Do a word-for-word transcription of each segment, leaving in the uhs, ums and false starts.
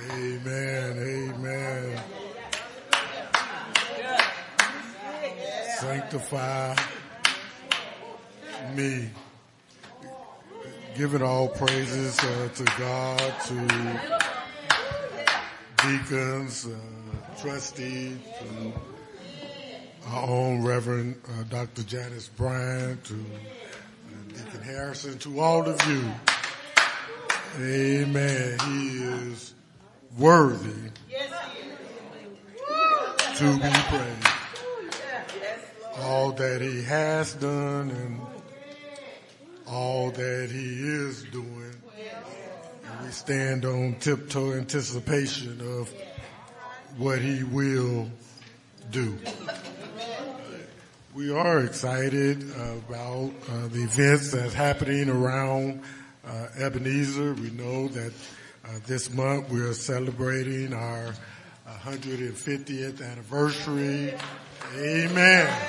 Amen. Amen. Sanctify me. Giving all praises uh, to God, to deacons, uh, trustees, to our own Reverend uh, Doctor Janice Bryant, to uh, Deacon Harrison, to all of you. Amen. He is worthy to be praised. All that he has done and all that he is doing. And we stand on tiptoe anticipation of what he will do. We are excited about uh, the events that's happening around uh, Ebenezer. We know that uh, this month we are celebrating our one hundred fiftieth anniversary. Amen.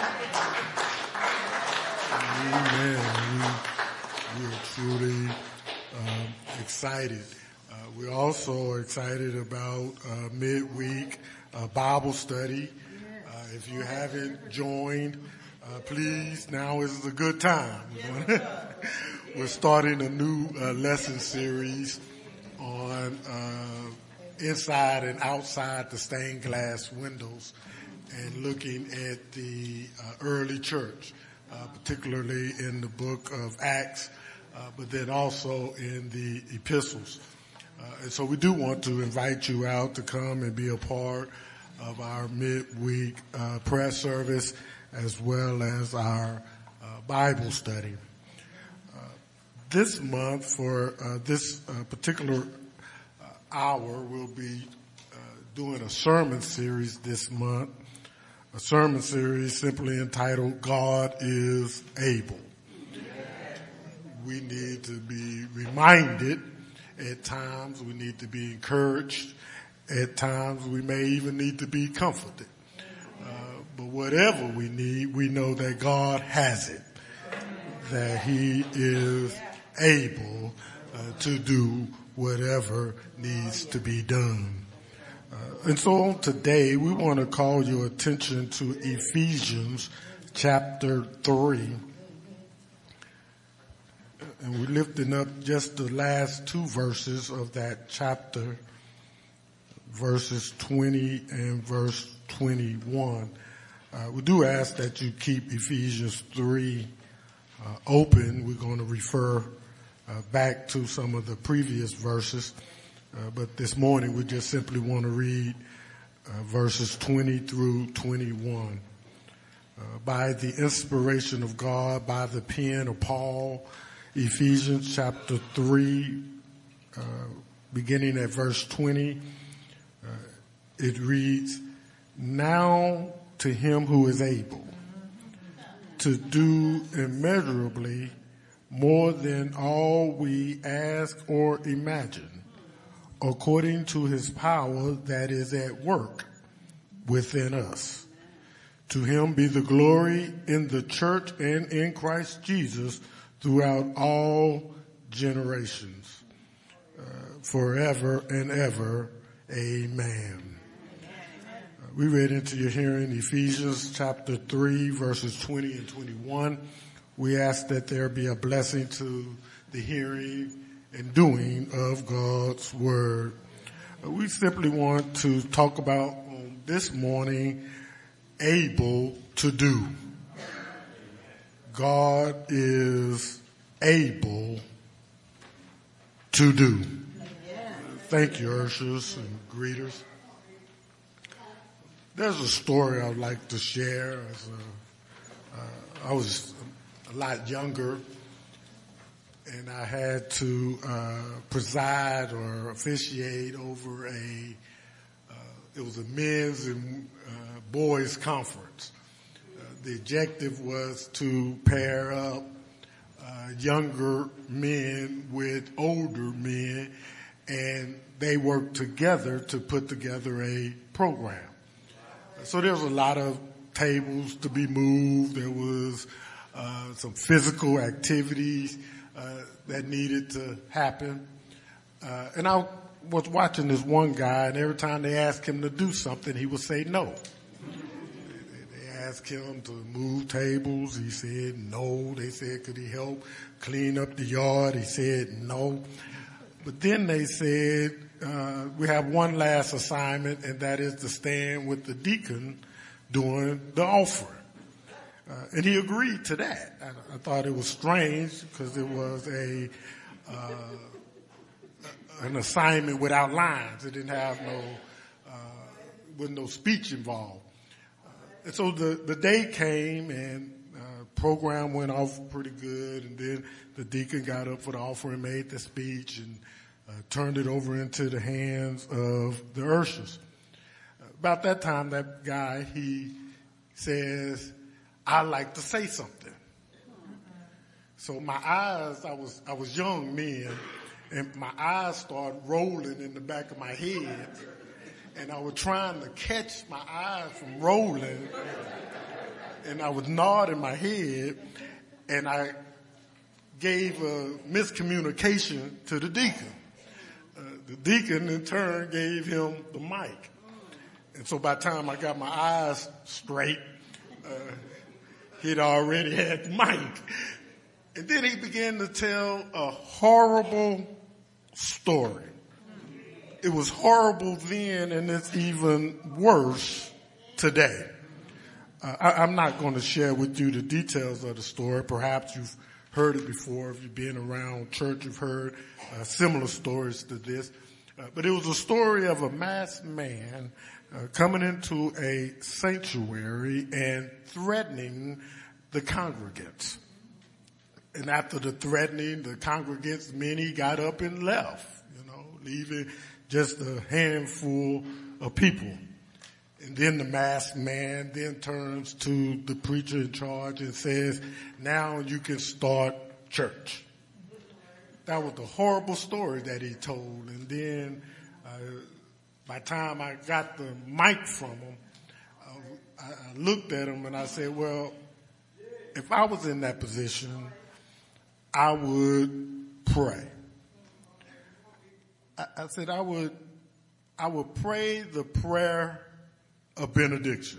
Amen. We, we are truly um, excited. Uh, we're also excited about uh, midweek uh, Bible study. Uh, if you haven't joined, uh, please, now is a good time. We're starting a new uh, lesson series on uh, inside and outside the stained glass windows and looking at the uh, early church. Uh, particularly in the book of Acts, uh, but then also in the epistles. Uh, and so we do want to invite you out to come and be a part of our midweek uh, prayer service as well as our uh, Bible study. Uh, this month for uh, this uh, particular uh, hour, we'll be uh, doing a sermon series this month. A sermon series simply entitled, God is Able. We need to be reminded at times, we need to be encouraged, at times we may even need to be comforted. Uh, but whatever we need, we know that God has it, that he is able uh, to do whatever needs to be done. Uh, and so today we want to call your attention to Ephesians chapter three. And we're lifting up just the last two verses of that chapter, verses twenty and verse twenty-one. Uh, we do ask that you keep Ephesians three uh, open. We're going to refer uh, back to some of the previous verses. Uh, but this morning we just simply want to read uh, verses twenty through twenty-one. Uh, by the inspiration of God, by the pen of Paul, Ephesians chapter three, uh, beginning at verse twenty, uh, it reads, "Now to him who is able to do immeasurably more than all we ask or imagine, according to his power that is at work within us. To him be the glory in the church and in Christ Jesus throughout all generations, uh, forever and ever. Amen." Uh, we read into your hearing Ephesians chapter three, verses twenty and twenty-one. We ask that there be a blessing to the hearing and doing of God's word. We simply want to talk about um, this morning, able to do. God is able to do. Thank you, ushers and greeters. There's a story I'd like to share. As a, uh, I was a lot younger, and I had to uh, preside or officiate over a, uh, it was a men's and uh, boys conference. Uh, the objective was to pair up uh, younger men with older men, and they worked together to put together a program. So there was a lot of tables to be moved. There was uh, some physical activities Uh, that needed to happen. Uh, and I was watching this one guy, and every time they asked him to do something, he would say no. They asked him to move tables. He said no. They said, could he help clean up the yard? He said no. But then they said, uh, we have one last assignment, and that is to stand with the deacon during the offering. Uh, and he agreed to that. I, I thought it was strange because it was a, uh, an assignment without lines. It didn't have no, uh, with no speech involved. Uh, and so the, the day came and, uh, program went off pretty good. And then the deacon got up for the offering, made the speech, and, uh, turned it over into the hands of the ushers. Uh, about that time, that guy, he says, I like to say something. So my eyes, I was, I was young then, and my eyes started rolling in the back of my head, and I was trying to catch my eyes from rolling, and I was nodding my head, and I gave a miscommunication to the deacon. Uh, the deacon in turn gave him the mic. And so by the time I got my eyes straight, uh, he'd already had the mic. And then he began to tell a horrible story. It was horrible then, and it's even worse today. Uh, I, I'm not going to share with you the details of the story. Perhaps you've heard it before. If you've been around church, you've heard uh, similar stories to this. Uh, but it was a story of a masked man uh, coming into a sanctuary and threatening the congregants. And after the threatening, the congregants, many got up and left, you know, leaving just a handful of people. And then the masked man then turns to the preacher in charge and says, now you can start church. That was the horrible story that he told. And then uh, by the time I got the mic from him, uh, I, I looked at him and I said, well, if I was in that position, I would pray. I, I said I would, I would pray the prayer of benediction.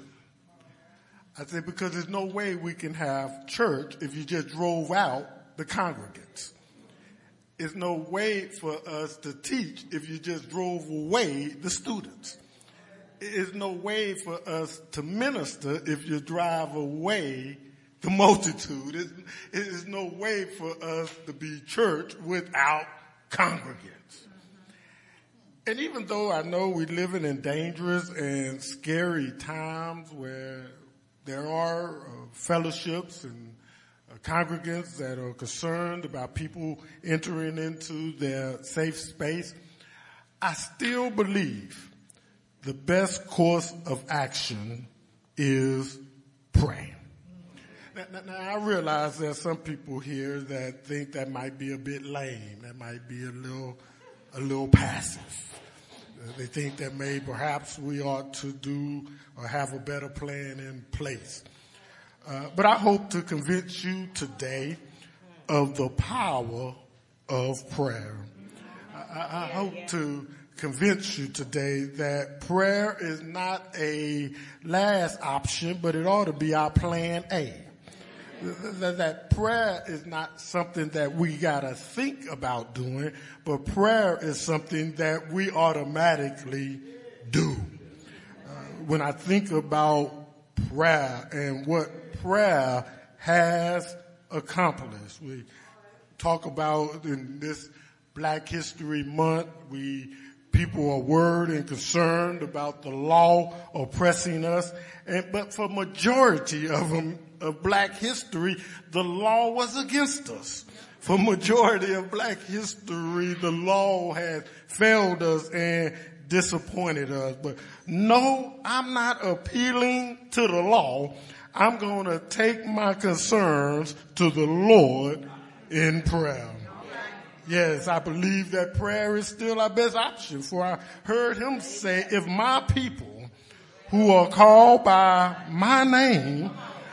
I said, because there's no way we can have church if you just drove out the congregants. There's no way for us to teach if you just drove away the students. There's no way for us to minister if you drive away the multitude. There's no way for us to be church without congregants. And even though I know we're living in dangerous and scary times where there are uh, fellowships and uh, congregants that are concerned about people entering into their safe space, I still believe the best course of action is pray. Now, now, now I realize there's some people here that think that might be a bit lame. That might be a little, a little passive. They think that maybe perhaps we ought to do or have a better plan in place. Uh, but I hope to convince you today of the power of prayer. I, I hope to convince you today that prayer is not a last option, but it ought to be our plan A. That, that prayer is not something that we gotta think about doing, but prayer is something that we automatically do. Uh, when I think about prayer and what prayer has accomplished, we talk about in this Black History Month, we people are worried and concerned about the law oppressing us, and but for majority of them, of Black history, the law was against us. For majority of Black history, the law has failed us and disappointed us. But no, I'm not appealing to the law. I'm going to take my concerns to the Lord in prayer. Yes, I believe that prayer is still our best option. For I heard him say, if my people who are called by my name,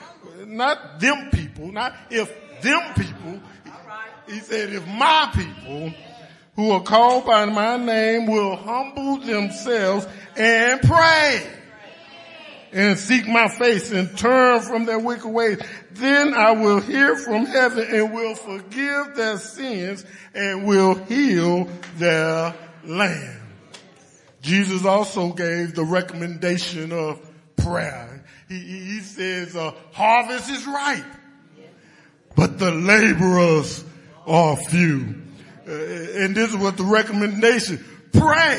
not them people, not if them people, he said, if my people who are called by my name will humble themselves and pray and seek my face and turn from their wicked ways, then I will hear from heaven and will forgive their sins and will heal their land. Jesus also gave the recommendation of prayer. He, he says, uh, harvest is ripe, but the laborers are few. Uh, and this is what the recommendation, pray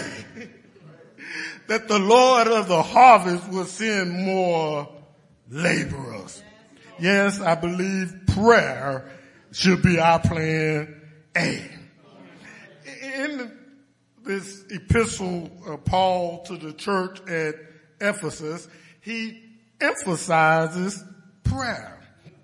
that the Lord of the harvest will send more laborers. Yes, I believe prayer should be our plan A. In this epistle of Paul to the church at Ephesus, he emphasizes prayer.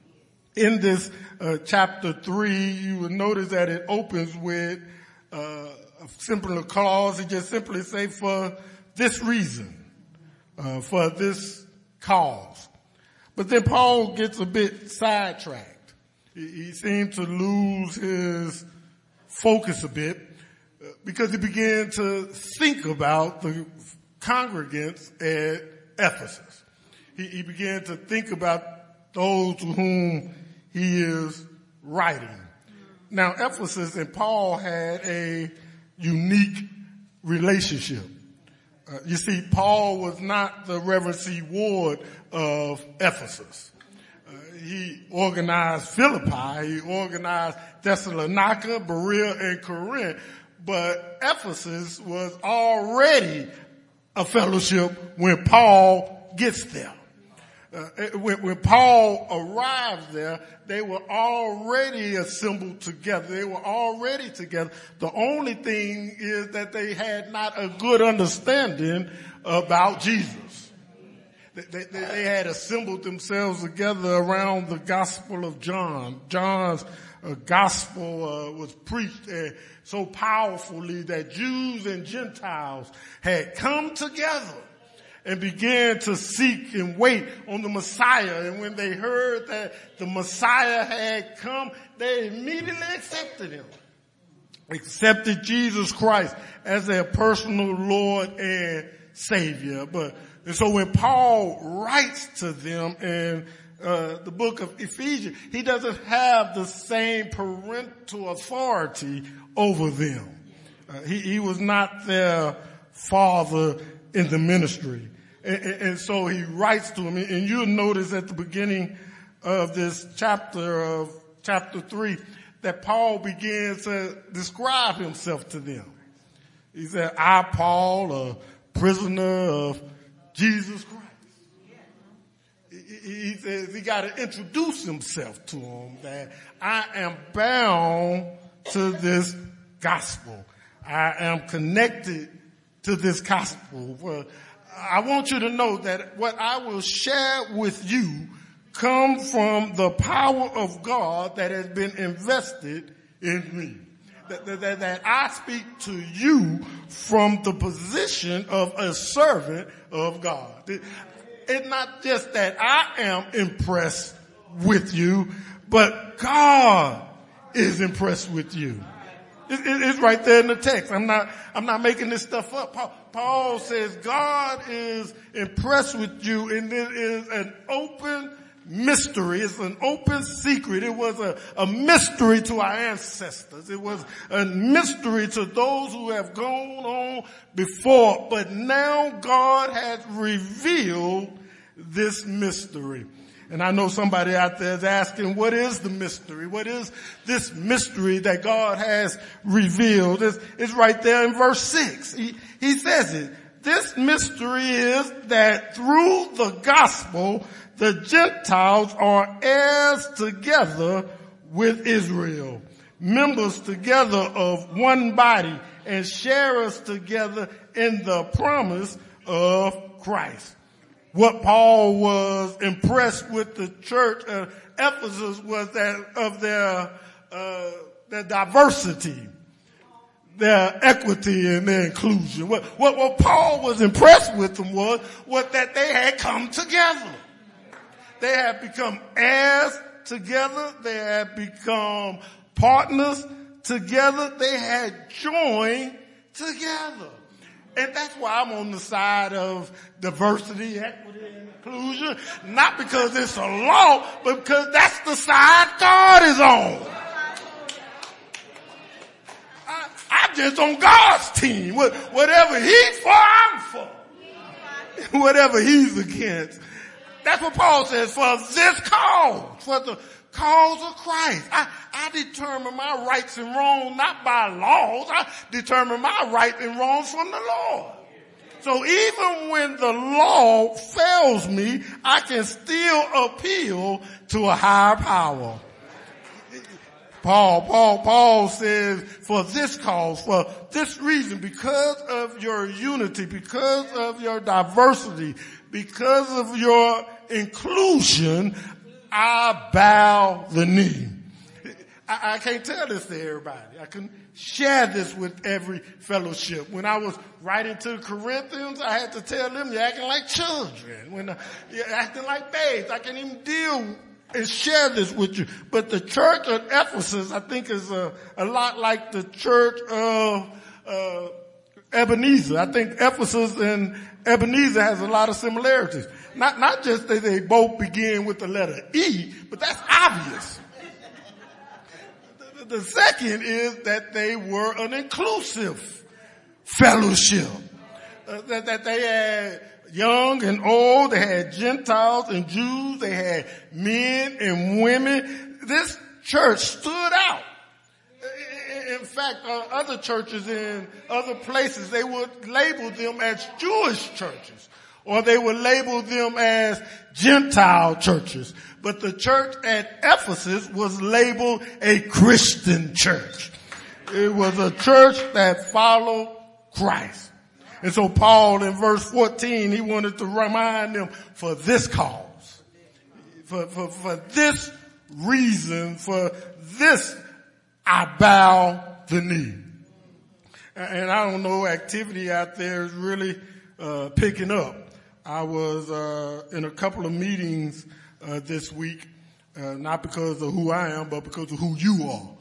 In this uh, chapter three, you will notice that it opens with uh, a simple clause. It just simply say, for this reason, uh, for this cause. But then Paul gets a bit sidetracked. He, he seemed to lose his focus a bit uh, because he began to think about the congregants at Ephesus. He, he began to think about those to whom he is writing. Now, Ephesus and Paul had a unique relationship. Uh, you see, Paul was not the Reverend C. Ward of Ephesus. Uh, he organized Philippi, he organized Thessalonica, Berea, and Corinth, but Ephesus was already a fellowship when Paul gets there. Uh, when, when Paul arrived there, they were already assembled together. They were already together. The only thing is that they had not a good understanding about Jesus. They, they, they had assembled themselves together around the Gospel of John. John's uh, gospel uh, was preached uh, so powerfully that Jews and Gentiles had come together and began to seek and wait on the Messiah. And when they heard that the Messiah had come, they immediately accepted him. Accepted Jesus Christ as their personal Lord and Savior. But, and so when Paul writes to them in uh, the book of Ephesians, he doesn't have the same parental authority over them. Uh, he, he was not their father in the ministry. And, and, and so he writes to them, and you'll notice at the beginning of this chapter of chapter three that Paul begins to describe himself to them. He said, I, Paul, a prisoner of Jesus Christ. He, he says he got to introduce himself to them, that I am bound to this gospel. I am connected to this gospel. Well, I want you to know that what I will share with you comes from the power of God that has been invested in me. That, that, that I speak to you from the position of a servant of God. It, it's not just that I am impressed with you, but God is impressed with you. It, it, it's right there in the text. I'm not, I'm not making this stuff up. Paul, Paul says God is impressed with you, and it is an open mystery. It's an open secret. It was a, a mystery to our ancestors. It was a mystery to those who have gone on before. But now God has revealed this mystery. And I know somebody out there is asking, what is the mystery? What is this mystery that God has revealed? It's, it's right there in verse six. He, he says it. This mystery is that through the gospel, the Gentiles are heirs together with Israel, members together of one body, and sharers together in the promise of Christ. What Paul was impressed with the church of Ephesus was that of their, uh, their diversity, their equity, and their inclusion. What, what, what Paul was impressed with them was, was that they had come together. They had become heirs together. They had become partners together. They had joined together. And that's why I'm on the side of diversity, equity, and inclusion. Not because it's a law, but because that's the side God is on. I, I'm just on God's team. Whatever he's for, I'm for. Whatever he's against. That's what Paul says, for this cause, for the cause of Christ. I, I determine my rights and wrongs not by laws. I determine my right and wrongs from the Lord. So even when the law fails me, I can still appeal to a higher power. Paul, Paul, Paul says, for this cause, for this reason, because of your unity, because of your diversity, because of your inclusion, I bow the knee. I, I can't tell this to everybody. I can share this with every fellowship. When I was writing to the Corinthians, I had to tell them, you're acting like children. When uh, you're acting like babes, I can't even deal and share this with you. But the church at Ephesus, I think, is a, a lot like the church of uh, Ebenezer. I think Ephesus and Ebenezer has a lot of similarities. Not, not just that they both begin with the letter E, but that's obvious. The, the second is that they were an inclusive fellowship. Uh, that, that they had young and old, they had Gentiles and Jews, they had men and women. This church stood out. In fact, uh, other churches in other places, they would label them as Jewish churches, or they would label them as Gentile churches. But the church at Ephesus was labeled a Christian church. It was a church that followed Christ. And so Paul in verse fourteen, he wanted to remind them, for this cause, for, for, for this reason, for this I bow the knee. And I don't know, activity out there is really uh picking up. I was uh in a couple of meetings uh this week, uh not because of who I am, but because of who you are.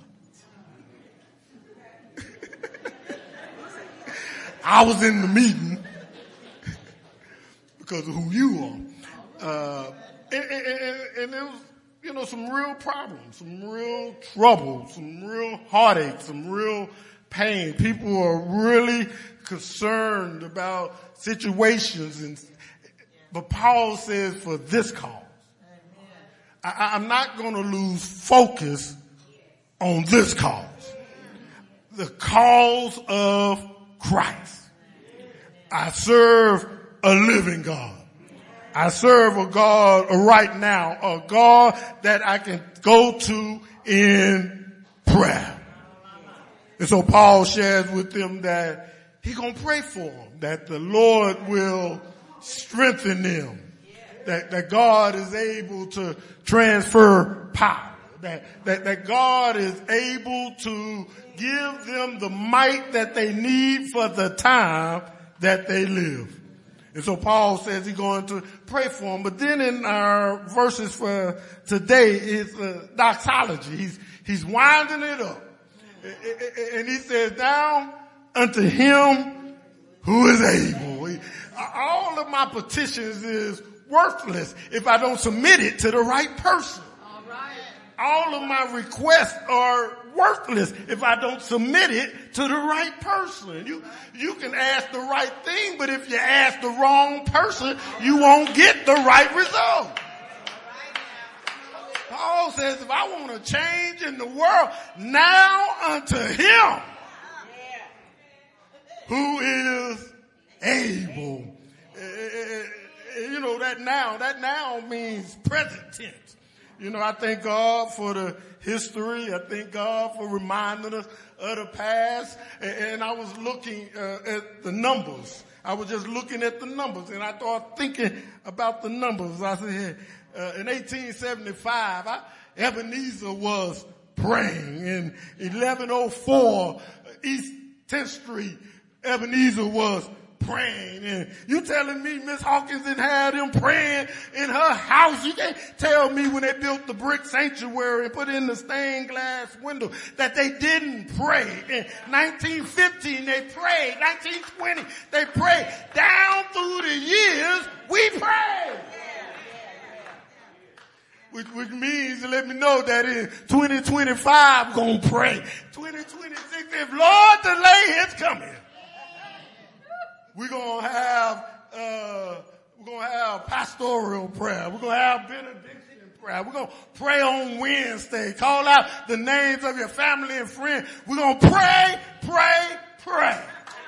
I was in the meeting because of who you are. Uh, and, and, and there was, you know, some real problems, some real trouble, some real heartache, some real pain. People are really concerned about situations. And, but Paul says, for this cause, I, I'm not going to lose focus on this cause. The cause of Christ. I serve a living God. I serve a God right now, a God that I can go to in prayer. And so Paul shares with them that he's going to pray for them, that the Lord will strengthen them, that, that God is able to transfer power, that, that, that God is able to give them the might that they need for the time that they live. And so Paul says he's going to pray for them. But then in our verses for today is a doxology. He's, he's winding it up. And he says, now unto him who is able. All of my petitions is worthless if I don't submit it to the right person. All of my requests are worthless if I don't submit it to the right person. You, you can ask the right thing, but if you ask the wrong person, you won't get the right result. Paul says, if I want to change in the world, now unto him who is able. You know, that now, that now means present tense. You know, I thank God for the history. I thank God for reminding us of the past. And, and I was looking uh, at the numbers. I was just looking at the numbers, and I started thinking about the numbers. I said, uh, in eighteen seventy-five, I, Ebenezer was praying. In eleven oh four, East tenth Street, Ebenezer was praying. And you telling me Miss Hawkins didn't have them praying in her house. You can't tell me when they built the brick sanctuary and put in the stained glass window that they didn't pray. In nineteen fifteen they prayed. nineteen twenty they prayed. Down through the years we prayed. Which, which means to let me know that in twenty twenty-five we're going to pray. twenty twenty-six, if Lord delay his coming, we're going to have, uh, we're going to have pastoral prayer. We're going to have benediction prayer. We're going to pray on Wednesday. Call out the names of your family and friends. We're going to pray, pray, pray.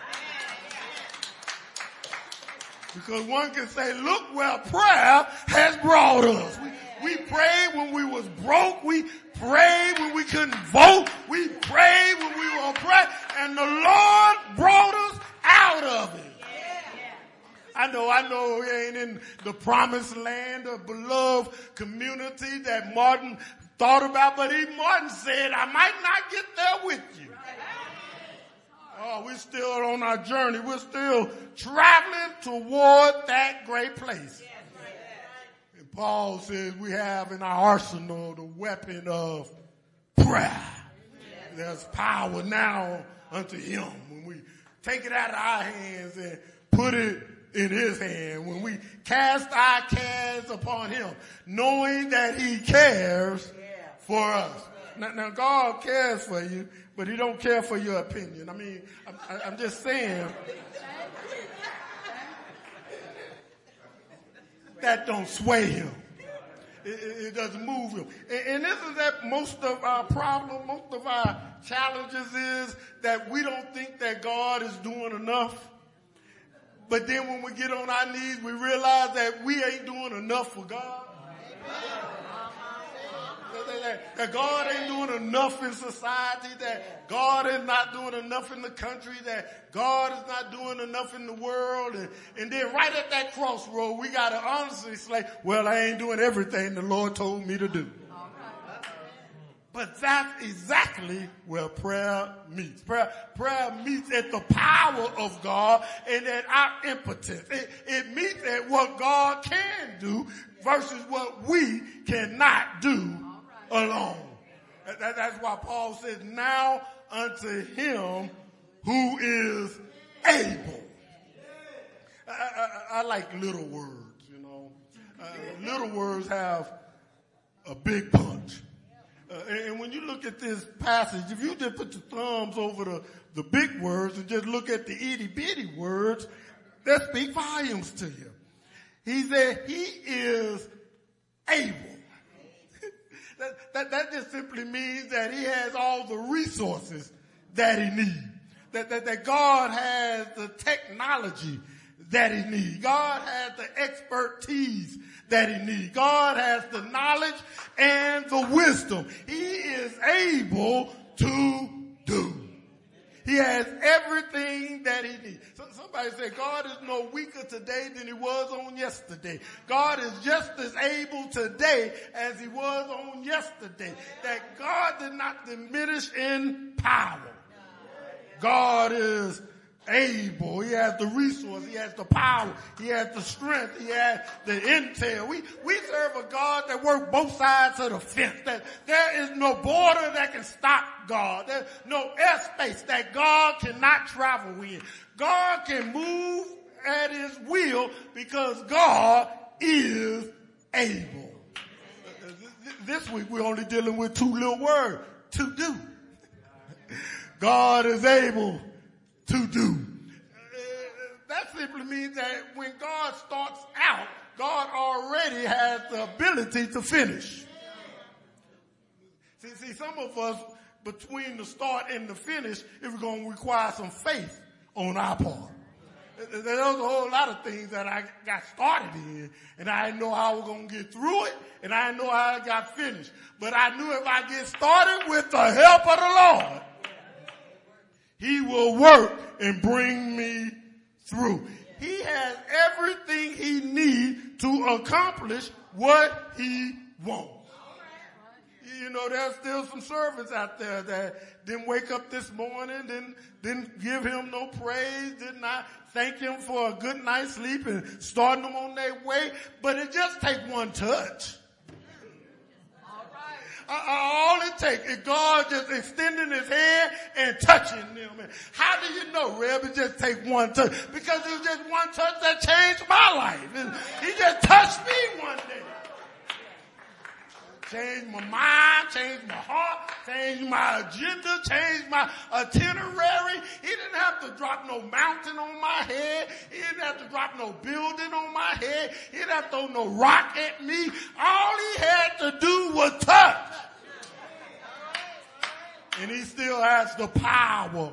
Because one can say, look where prayer has brought us. We, we prayed when we was broke. We prayed when we couldn't vote. We prayed when we were on prayer. And the Lord brought us out of it. I know, I know we ain't in the promised land, a beloved community that Martin thought about, but he, Martin said, I might not get there with you. Oh, we're still on our journey. We're still traveling toward that great place. And Paul says we have in our arsenal the weapon of prayer. There's power now unto him when we take it out of our hands and put it in his hand. When we cast our cares upon him, knowing that he cares for us. Now, now God cares for you, but he don't care for your opinion. I mean, I'm, I'm just saying that don't sway him. It, it, it doesn't move him. And, and isn't that most of our problem, most of our challenges is that we don't think that God is doing enough. But then when we get on our knees, we realize that we ain't doing enough for God. That, that God ain't doing enough in society, that God is not doing enough in the country, that God is not doing enough in the world. And, and then right at that crossroad, we got to honestly say, well, I ain't doing everything the Lord told me to do. But that's exactly where prayer meets. Prayer, prayer meets at the power of God and at our impotence. It, it meets at what God can do versus what we cannot do alone. That, that's why Paul says, now unto him who is able. I, I, I like little words, you know. Uh, little words have a big punch. Uh, and when you look at this passage, if you just put your thumbs over the, the big words and just look at the itty bitty words, they speak volumes to you. He said he is able. that, that, that just simply means that he has all the resources that he needs. That, that, that God has the technology that he needs. God has the expertise that he needs. God has the knowledge and the wisdom. He is able to do. He has everything that he needs. So somebody said God is no weaker today than he was on yesterday. God is just as able today as he was on yesterday. That God did not diminish in power. God is able. He has the resource. He has the power. He has the strength. He has the intel. We, we serve a God that works both sides of the fence. That there is no border that can stop God. There's no airspace that God cannot travel in. God can move at his will because God is able. This week we're only dealing with two little words. To do. God is able to do. That simply means that when God starts out, God already has the ability to finish. See, see, some of us, between the start and the finish, it's going to require some faith on our part. There's a whole lot of things that I got started in, and I didn't know how I was going to get through it, and I didn't know how I got finished. But I knew if I get started with the help of the Lord, he will work and bring me through. He has everything he needs to accomplish what he wants. You know, there's still some servants out there that didn't wake up this morning, didn't, didn't give him no praise, did not thank him for a good night's sleep and starting them on their way. But it just takes one touch. All it takes is God just extending his hand and touching them. And how do you know, Reb? It just takes one touch. Because it was just one touch that changed my life. And he just touched me one day. Changed my mind, changed my heart, changed my agenda, changed my itinerary. He didn't have to drop no mountain on my head. He didn't have to drop no building on my head. He didn't have to throw no rock at me. All he had to do was touch. And he still has the power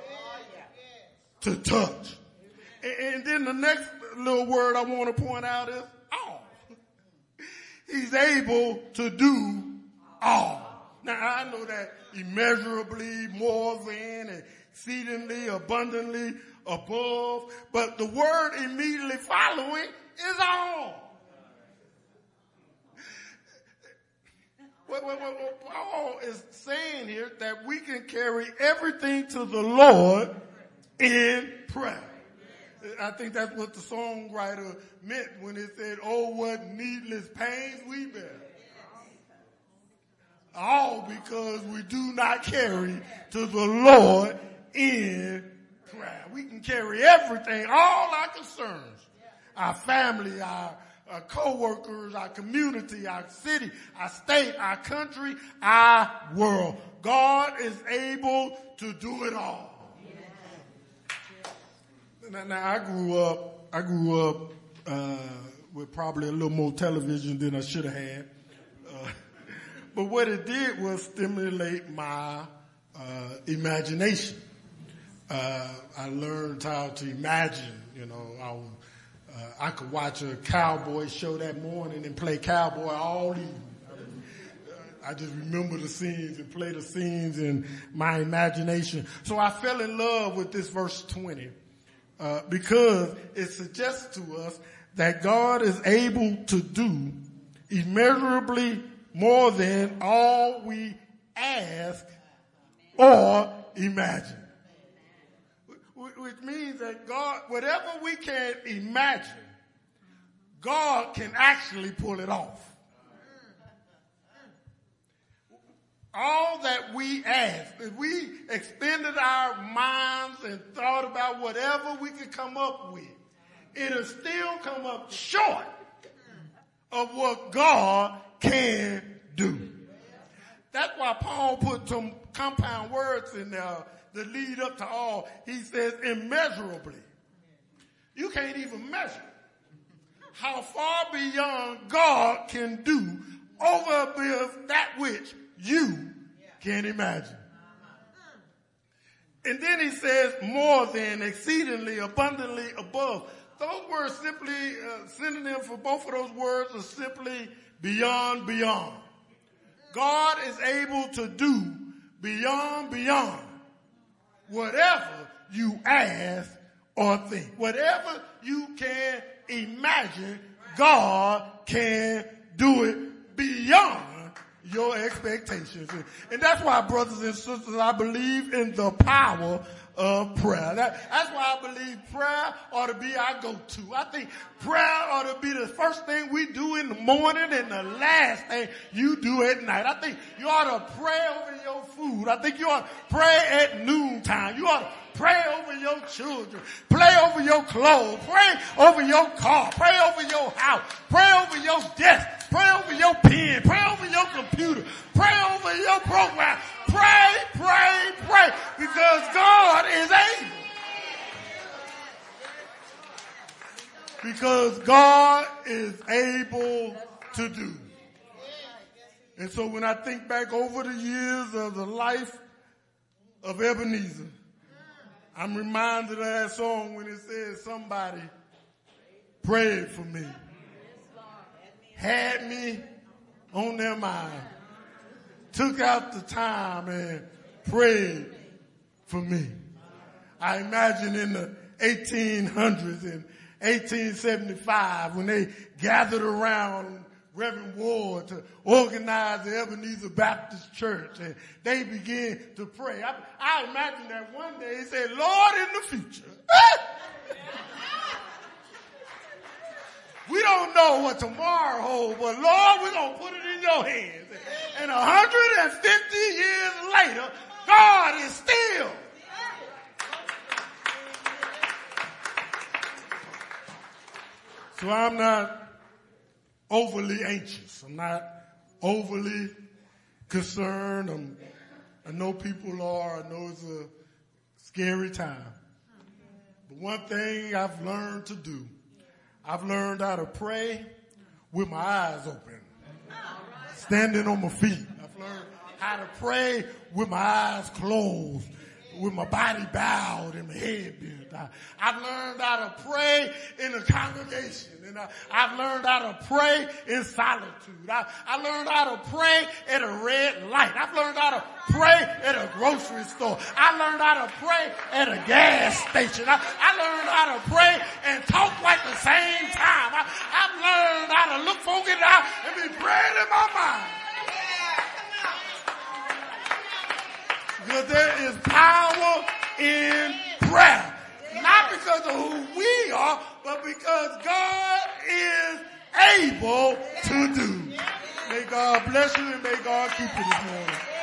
to touch. And then the next little word I want to point out is all. He's able to do all. Now I know that immeasurably, more than, exceedingly, abundantly, above, but the word immediately following is all. What, what, what, what Paul is saying here that we can carry everything to the Lord in prayer. I think that's what the songwriter meant when it said, oh, what needless pains we bear. All because we do not carry to the Lord in prayer. We can carry everything, all our concerns, our family, our, our co-workers, our community, our city, our state, our country, our world. God is able to do it all. Now, now I grew up, I grew up, uh, with probably a little more television than I should have had. Uh, but what it did was stimulate my, uh, imagination. Uh, I learned how to imagine, you know, I, uh, I could watch a cowboy show that morning and play cowboy all evening. I just remember the scenes and play the scenes in my imagination. So I fell in love with this verse twenty. Uh, because it suggests to us that God is able to do immeasurably more than all we ask or imagine. Which means that God, whatever we can imagine, God can actually pull it off. All that we ask, if we expended our minds and thought about whatever we could come up with, it'll still come up short of what God can do. That's why Paul put some compound words in there that lead up to all. He says immeasurably. You can't even measure how far beyond God can do over above that which you can't imagine. And then he says more than, exceedingly, abundantly, above. Those words simply, uh, synonym for both of those words are simply beyond, beyond. God is able to do beyond, beyond whatever you ask or think. Whatever you can imagine, God can do it beyond your expectations. And that's why, brothers and sisters, I believe in the power of prayer. That, that's why I believe prayer ought to be our go-to. I think prayer ought to be the first thing we do in the morning and the last thing you do at night. I think you ought to pray over your food. I think you ought to pray at noontime. You ought to pray over your children. Pray over your clothes. Pray over your car. Pray over your house. Pray over your desk. Pray over your pen. Pray over your computer. Pray over your program. Pray, pray, pray. Because God is able. Because God is able to do. And so when I think back over the years of the life of Ebenezer, I'm reminded of that song when it says somebody prayed for me, had me on their mind, took out the time and prayed for me. I imagine in the eighteen hundreds and eighteen seventy-five when they gathered around Reverend Ward to organize the Ebenezer Baptist Church, and they began to pray. I, I imagine that one day he said, Lord, in the future, we don't know what tomorrow holds, but Lord, we're going to put it in your hands. And one hundred fifty years later, God is still. So I'm not overly anxious. I'm not overly concerned. I'm, I know people are. I know it's a scary time. But one thing I've learned to do, I've learned how to pray with my eyes open, standing on my feet. I've learned how to pray with my eyes closed, with my body bowed and my head bent. I, I've learned how to pray in a congregation, and I, I've learned how to pray in solitude. I, I learned how to pray at a red light. I've learned how to pray at a grocery store. I learned how to pray at a gas station. I, I learned how to pray and talk like the same time. I, I've learned how to look folk in the eye and be praying in my mind. Because there is power in prayer. Not because of who we are, but because God is able to do. May God bless you and may God keep you this morning.